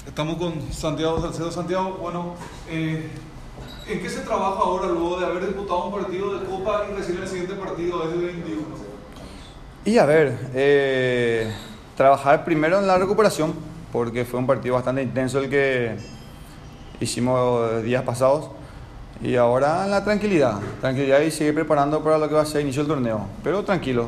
Estamos con Santiago Salcedo. Santiago, bueno, ¿en qué se trabaja ahora luego de haber disputado un partido de Copa y recién el siguiente partido es el 21? Y a ver, trabajar primero en la recuperación, porque fue un partido bastante intenso el que hicimos días pasados. Y ahora en la tranquilidad y seguir preparando para lo que va a ser inicio del torneo. Pero tranquilo.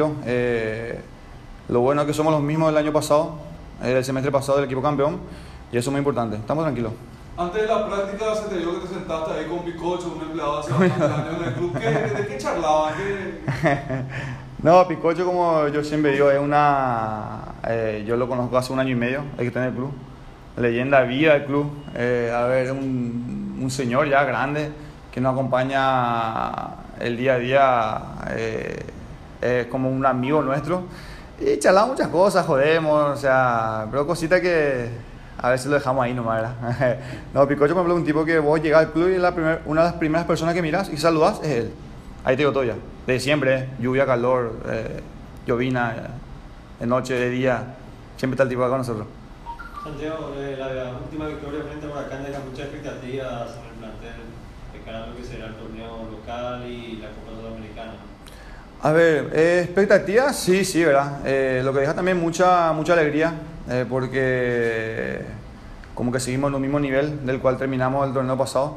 Lo bueno es que somos los mismos del año pasado, el semestre pasado del equipo campeón, y eso es muy importante. Estamos tranquilos. Antes de la práctica se te dio que te sentaste ahí con Picocho, un empleado hace bastantes años en el club. ¿De qué charlaban? No, Picocho, como yo siempre digo, yo lo conozco hace 1 año y medio, el que está en el club. Leyenda viva del club. Un señor ya grande que nos acompaña el día a día, es como un amigo nuestro. Y charlamos muchas cosas, jodemos, o sea, pero cositas que a veces lo dejamos ahí nomás, ¿verdad? No, Picocho, por ejemplo, es un tipo que vos llegás al club y una de las primeras personas que mirás y saludás es él. Ahí te digo todo ya. De siempre, lluvia, calor, llovina, de noche, de día, siempre está el tipo acá con nosotros. Santiago, la última victoria frente a Huracán deja muchas expectativas en el plantel de cara a lo que será el torneo local y la Copa Sudamericana. A ver, expectativas, sí, ¿verdad? Lo que deja también mucha alegría, porque como que seguimos en el mismo nivel del cual terminamos el torneo pasado.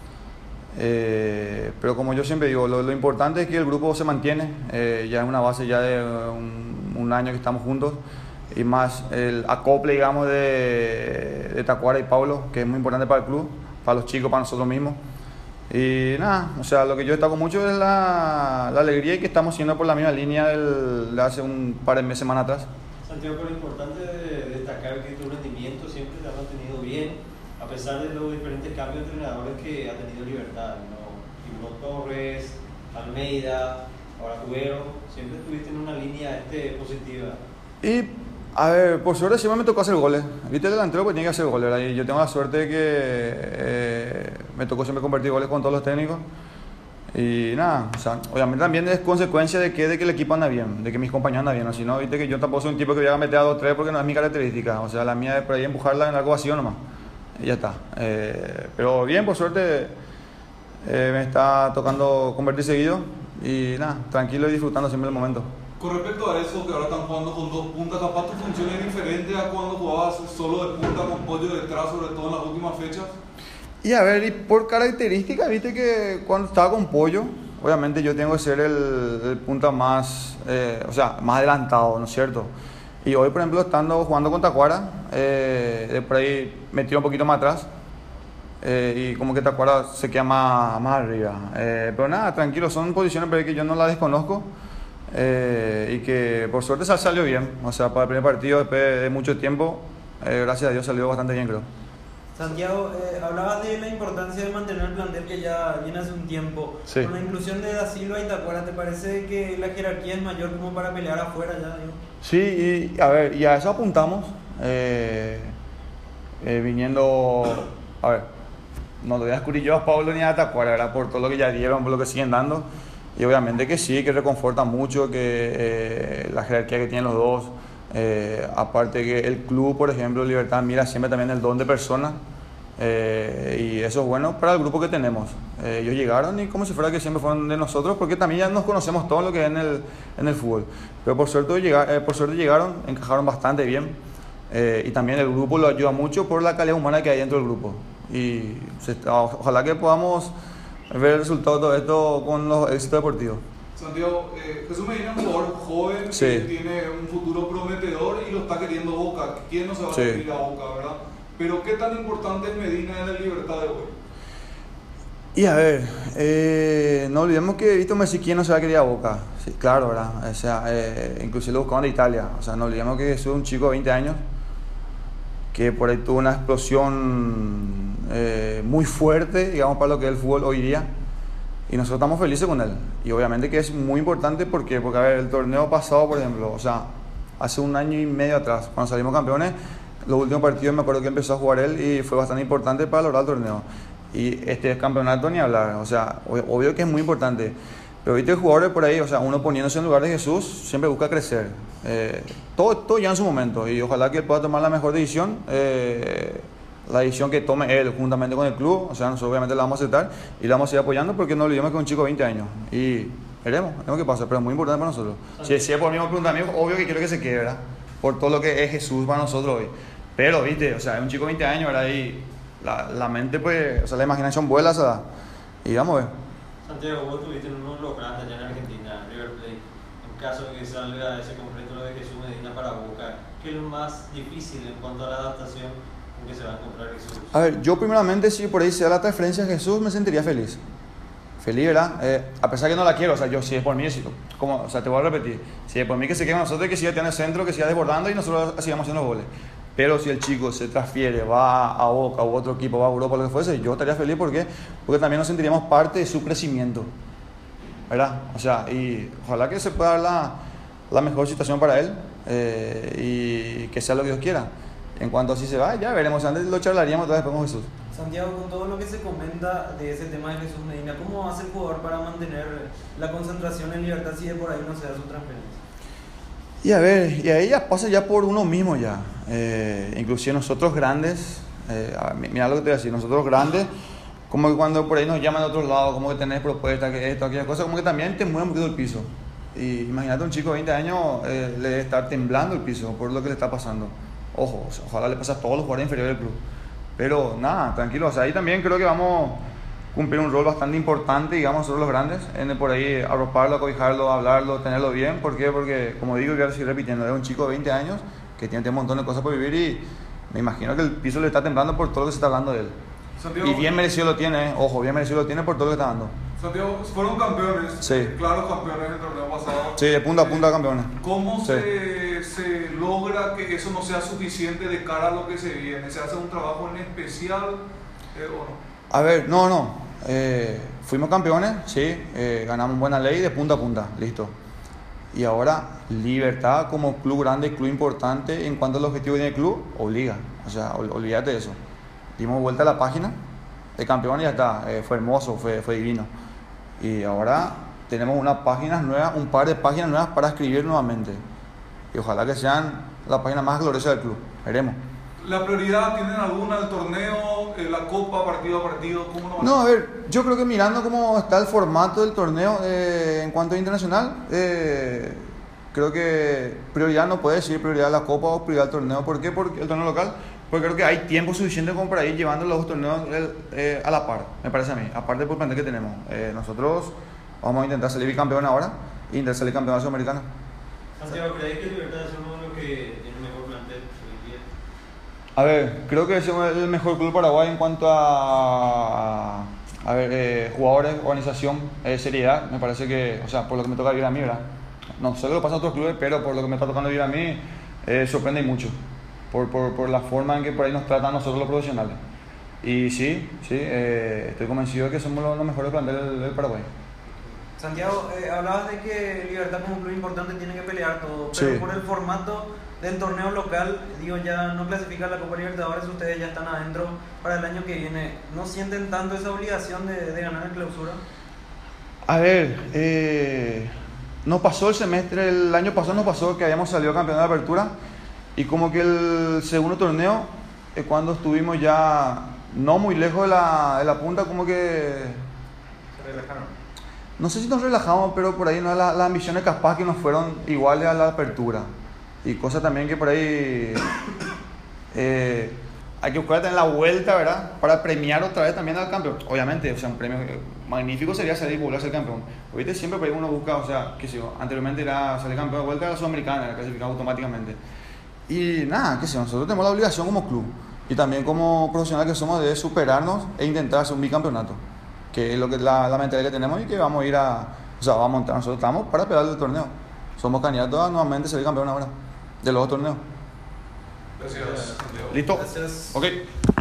Pero como yo siempre digo, lo importante es que el grupo se mantiene, ya es una base ya de un año que estamos juntos, y más el acople, digamos, de Tacuara y Pablo, que es muy importante para el club, para los chicos, para nosotros mismos. Y nada, o sea, lo que yo destaco mucho es la alegría y que estamos siendo por la misma línea de hace un par de meses, semanas atrás. Santiago, pero es importante destacar que tu rendimiento siempre te ha mantenido bien, a pesar de los diferentes cambios de entrenadores que ha tenido Libertad, ¿no? Timón Torres, Almeida, ahora Cubero, siempre estuviste en una línea positiva. Y a ver, por suerte siempre me tocó hacer goles. Viste, el delantero pues tiene que hacer goles, ¿verdad? Y yo tengo la suerte de que me tocó siempre convertir goles con todos los técnicos. Y nada, o sea, obviamente también es consecuencia de que el equipo anda bien, de que mis compañeros andan bien, ¿no? Si no, viste que yo tampoco soy un tipo que voy a meter a 2-3 porque no es mi característica. O sea, la mía es por ahí empujarla en algo vacío nomás. Y ya está. Pero bien, por suerte me está tocando convertir seguido. Y nada, tranquilo y disfrutando siempre el momento. Con respecto a eso, que ahora están jugando con dos puntas, capaz tu función es diferente a cuando jugabas solo de punta con Pollo detrás, sobre todo en las últimas fechas. Y a ver, y por característica, viste que cuando estaba con Pollo, obviamente yo tengo que ser el punta más, más adelantado, ¿no es cierto? Y hoy, por ejemplo, estando jugando con Tacuara, por ahí me tiro un poquito más atrás, y como que Tacuara se queda más arriba. Pero nada, tranquilo, son posiciones por ahí que yo no las desconozco. Y que por suerte salió bien, o sea, para el primer partido después de mucho tiempo, gracias a Dios salió bastante bien, creo. Santiago, hablabas de la importancia de mantener el plantel que ya viene hace un tiempo. Sí. Con la inclusión de Da Silva y Tacuara, ¿te parece que la jerarquía es mayor como para pelear afuera ya? Digo? Sí, y a ver, y a eso apuntamos, viniendo, a ver, no lo voy a descubrir yo a Pablo ni a Tacuara, ¿verdad? Por todo lo que ya dieron, por lo que siguen dando. Y obviamente que sí, que reconforta mucho que la jerarquía que tienen los dos. Aparte que el club, por ejemplo, Libertad mira siempre también el don de personas. Y eso es bueno para el grupo que tenemos. Ellos llegaron y como si fuera que siempre fueron de nosotros, porque también ya nos conocemos todo lo que es en el fútbol. Pero por suerte llegaron, encajaron bastante bien. Y también el grupo lo ayuda mucho por la calidad humana que hay dentro del grupo. Y ojalá que podamos ver el resultado de todo esto con los éxitos deportivos. Santiago, Jesús Medina es un jugador joven, Sí. que tiene un futuro prometedor y lo está queriendo Boca. ¿Quién no se va a Sí. referir a Boca, verdad? Pero ¿qué tan importante es Medina en el Libertad de hoy? Y a ver, no olvidemos que Víctor Messi, ¿quién no se va a querer a Boca? Sí, claro, ¿verdad? O sea, inclusive lo buscaban de Italia. O sea, no olvidemos que es un chico de 20 años que por ahí tuvo una explosión muy fuerte, digamos, para lo que es el fútbol hoy día. Y nosotros estamos felices con él. Y obviamente que es muy importante porque a ver, el torneo pasado, por ejemplo, o sea, hace 1 año y medio atrás, cuando salimos campeones, los últimos partidos me acuerdo que empezó a jugar él y fue bastante importante para lograr el torneo. Y este campeonato ni hablar, o sea, obvio que es muy importante. Pero viste jugadores por ahí, o sea, uno poniéndose en lugar de Jesús, siempre busca crecer. Todo ya en su momento, y ojalá que él pueda tomar la mejor decisión, la decisión que tome él juntamente con el club. O sea, nosotros obviamente la vamos a aceptar y la vamos a seguir apoyando, porque no olvidemos que es un chico de 20 años. Y veremos qué pasa, pero es muy importante para nosotros. Si es por mí me preguntan a mí, obvio que quiero que se quede, ¿verdad? Por todo lo que es Jesús para nosotros hoy. Pero, viste, o sea, es un chico de 20 años, ¿verdad? Y la mente, pues, o sea, la imaginación vuela, ¿sabes? Y vamos a ver. Santiago, vos tuviste uno de los grandes allá en Argentina, River Plate. En caso de que salga ese completo lo de Jesús Medina para Boca, ¿qué es lo más difícil en cuanto a la adaptación con que se va a encontrar Jesús? A ver, yo primeramente, si por ahí se da la transferencia a Jesús, me sentiría feliz. Feliz, ¿verdad? A pesar que no la quiero, o sea, yo si es por mí, o sea, te voy a repetir, si es por mí que se quede con nosotros, que siga teniendo el centro, que siga desbordando y nosotros sigamos haciendo los goles. Pero si el chico se transfiere, va a Boca u otro equipo, va a Europa, lo que fuese, yo estaría feliz porque también nos sentiríamos parte de su crecimiento, ¿verdad? O sea, y ojalá que se pueda dar la mejor situación para él, y que sea lo que Dios quiera. En cuanto así se va, ya veremos, antes lo charlaríamos otra vez con Jesús. Santiago, con todo lo que se comenta de ese tema de Jesús Medina, ¿cómo hace el jugador para mantener la concentración en libertad si de por ahí no se da su transferencia? Y a ver, y ahí ya pasa ya por uno mismo ya. Inclusive nosotros grandes, mira lo que te voy a decir, nosotros grandes, como que cuando por ahí nos llaman de otros lados, como que tenés propuestas, que esto, aquella cosa, como que también te mueve un poquito el piso. Y imagínate un chico de 20 años, le debe estar temblando el piso por lo que le está pasando. Ojo, o sea, ojalá le pase a todos los jugadores inferiores del club. Pero nada, tranquilo, o sea, ahí también creo que vamos a cumplir un rol bastante importante, digamos, nosotros los grandes, en por ahí arroparlo, acobijarlo, hablarlo, tenerlo bien. ¿Por qué? Porque, como digo y voy a seguir repitiendo, es un chico de 20 años que tiene un montón de cosas por vivir y me imagino que el piso le está temblando por todo lo que se está hablando de él. Santiago, Y bien merecido lo tiene, ojo, bien merecido lo tiene por todo lo que está dando. Santiago, fueron campeones, Sí. claros campeones del torneo pasado. Sí, de punta a punta campeones. ¿Cómo Sí. se logra que eso no sea suficiente de cara a lo que se viene? ¿Se hace un trabajo en especial o no? A ver, no. Fuimos campeones, sí, ganamos buena ley de punta a punta, listo. Y ahora, Libertad como club grande, club importante, en cuanto al objetivo que tiene el club, obliga. O sea, olvídate de eso. Dimos vuelta a la página de campeones y ya está. Fue hermoso, fue divino. Y ahora tenemos unas páginas nuevas, un par de páginas nuevas para escribir nuevamente. Y ojalá que sean las páginas más gloriosas del club. Veremos. ¿La prioridad tienen alguna el torneo, la copa, partido a partido? ¿Cómo no va a No, a ser? ver, yo creo que mirando cómo está el formato del torneo en cuanto a internacional, creo que prioridad no puede decir prioridad la copa o prioridad el torneo. ¿Por qué? Porque el torneo local, porque creo que hay tiempo suficiente como para ir llevando los dos torneos a la par, me parece a mí, aparte por plantel que tenemos. Nosotros vamos a intentar salir bicampeón ahora e intentar salir campeón sudamericano. Santiago, ¿crees que Libertad es uno de los que tiene mejor plantel hoy día? A ver, creo que es el mejor club Paraguay en cuanto a ver, jugadores, organización, seriedad. Me parece que, o sea, por lo que me toca vivir a mí, ¿verdad? No sé lo que pasa a otros clubes, pero por lo que me está tocando vivir a mí, sorprende mucho. Por la forma en que por ahí nos tratan a nosotros los profesionales. Y sí, estoy convencido de que somos los mejores planteles del Paraguay. Santiago, hablabas de que Libertad como club importante tiene que pelear todo, pero Sí. por el formato del torneo local, digo, ya no clasifica la Copa Libertadores, ustedes ya están adentro para el año que viene. ¿No sienten tanto esa obligación de ganar en clausura? A ver, nos pasó el semestre, el año pasado nos pasó que habíamos salido campeón de apertura y como que el segundo torneo, cuando estuvimos ya no muy lejos de la punta, como que... Se relajaron. No sé si nos relajamos, pero por ahí no las ambiciones capaz que nos fueron iguales a la apertura. Y cosas también que por ahí hay que buscar tener la vuelta, ¿verdad? Para premiar otra vez también al campeón. Obviamente, o sea, un premio magnífico sería salir y volver a ser campeón. Ahorita siempre por ahí uno busca, o sea, qué sé yo, anteriormente era salir campeón de vuelta a la Sudamericana, era clasificado automáticamente. Y nada, qué sé yo, nosotros tenemos la obligación como club y también como profesional que somos de superarnos e intentar hacer un bicampeonato, que es lo que la mentalidad que tenemos y que vamos a ir vamos a montar. Nosotros estamos para pelear el torneo. Somos candidatos a nuevamente ser campeón ahora de los dos torneos. Gracias, Santiago. ¿Listo? Gracias. Ok.